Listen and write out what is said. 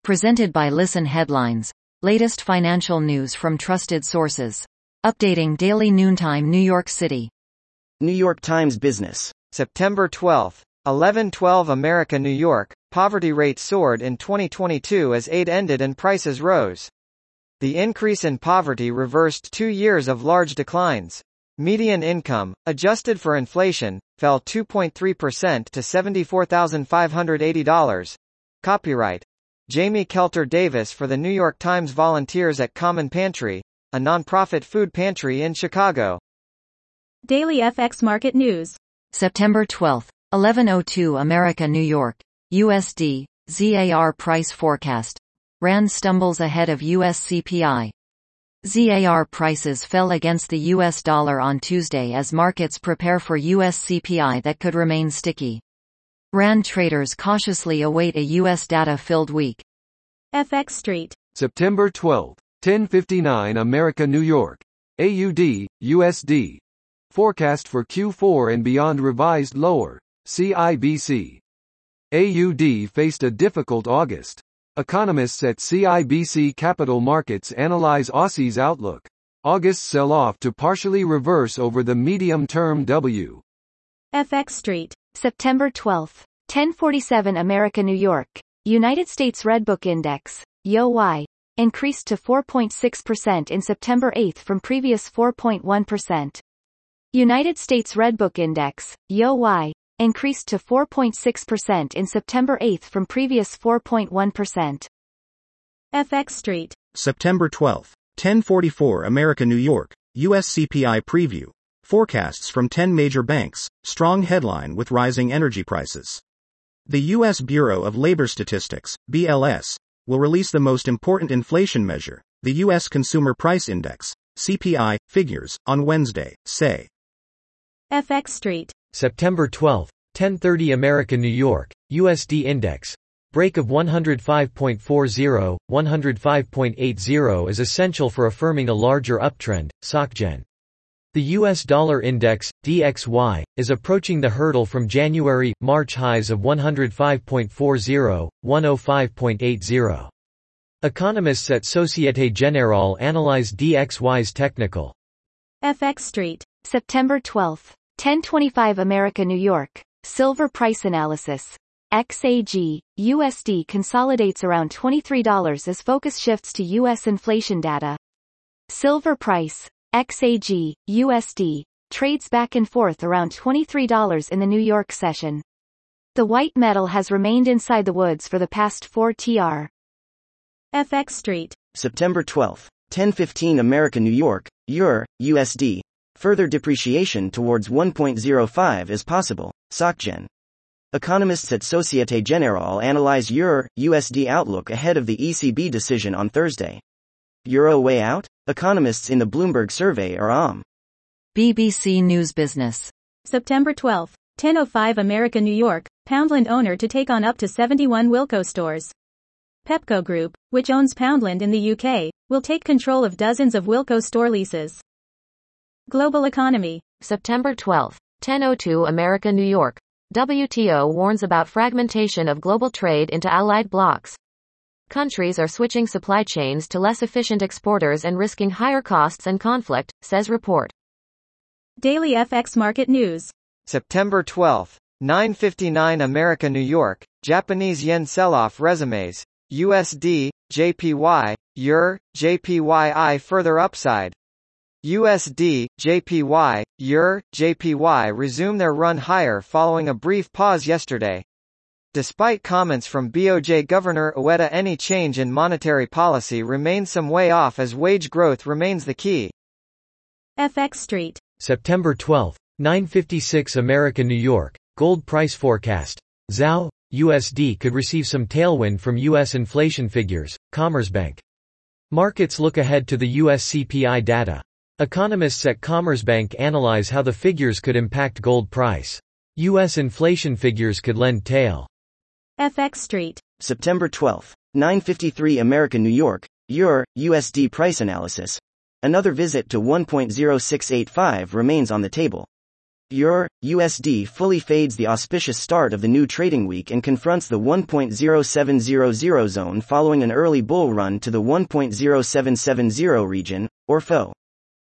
Presented by Listen Headlines. Latest financial news from trusted sources. Updating daily noontime New York City. New York Times Business. September 12. 11/12 America New York, poverty rate soared in 2022 as aid ended and prices rose. The increase in poverty reversed 2 years of large declines. Median income, adjusted for inflation, fell 2.3% to $74,580. Copyright Jamie Kelter Davis for the New York Times. Volunteers at Common Pantry, a nonprofit food pantry in Chicago. Daily FX Market News. September 12, 11:02 America New York, USD, ZAR price forecast. RAND stumbles ahead of US CPI. ZAR prices fell against the US dollar on Tuesday as markets prepare for US CPI that could remain sticky. RAND traders cautiously await a US data-filled week. FX Street. September 12, 10:59 America New York, AUD, USD. Forecast for Q4 and beyond revised lower, CIBC. AUD faced a difficult August. Economists at CIBC Capital Markets analyze Aussie's outlook. August sell-off to partially reverse over the medium-term W. FX Street. September 12, 10:47 America New York, United States Redbook Index, YoY, increased to 4.6% in September 8 from previous 4.1%. United States Redbook Index, YoY, increased to 4.6% in September 8 from previous 4.1%. FX Street. September 12, 10:44 America New York, US CPI preview. Forecasts from 10 major banks, strong headline with rising energy prices. The U.S. Bureau of Labor Statistics, BLS, will release the most important inflation measure, the U.S. Consumer Price Index, CPI, figures, on Wednesday, say. FX Street. September 12, 10:30 America New York, USD Index. Break of 105.40, 105.80 is essential for affirming a larger uptrend, SocGen. The US dollar index, DXY, is approaching the hurdle from January-March highs of 105.40, 105.80. Economists at Société Générale analyze DXY's technical. FX Street. September 12, 10:25 America New York, silver price analysis. XAG, USD consolidates around $23 as focus shifts to US inflation data. Silver price, XAG, USD, trades back and forth around $23 in the New York session. The white metal has remained inside the woods for the past 4 TR. FX Street. September 12, 10:15 America New York, EUR, USD. Further depreciation towards 1.05 is possible, SocGen. Economists at Société Générale analyze EUR, USD outlook ahead of the ECB decision on Thursday. Euro way out? Economists in the Bloomberg survey are BBC News Business. September 12, 10:05 America New York, Poundland owner to take on up to 71 Wilko stores. Pepco Group, which owns Poundland in the UK, will take control of dozens of Wilko store leases. Global economy. September 12, 10:02 America New York, WTO warns about fragmentation of global trade into allied blocs. Countries are switching supply chains to less efficient exporters and risking higher costs and conflict, says report. Daily FX Market News. September 12, 9:59 America New York, Japanese yen sell-off resumes, USD, JPY, EUR, JPYI further upside. USD, JPY, EUR, JPY resume their run higher following a brief pause yesterday. Despite comments from BOJ Governor Ueda, any change in monetary policy remains some way off as wage growth remains the key. FX Street. September 12, 9:56 America New York, gold price forecast. ZAO, USD could receive some tailwind from US inflation figures, Commerzbank. Markets look ahead to the US CPI data. Economists at Commerzbank analyze how the figures could impact gold price. US inflation figures could lend tail. FX Street. September 12, 9:53 America New York, EUR, USD price analysis. Another visit to 1.0685 remains on the table. EUR USD fully fades the auspicious start of the new trading week and confronts the 1.0700 zone following an early bull run to the 1.0770 region, or FO.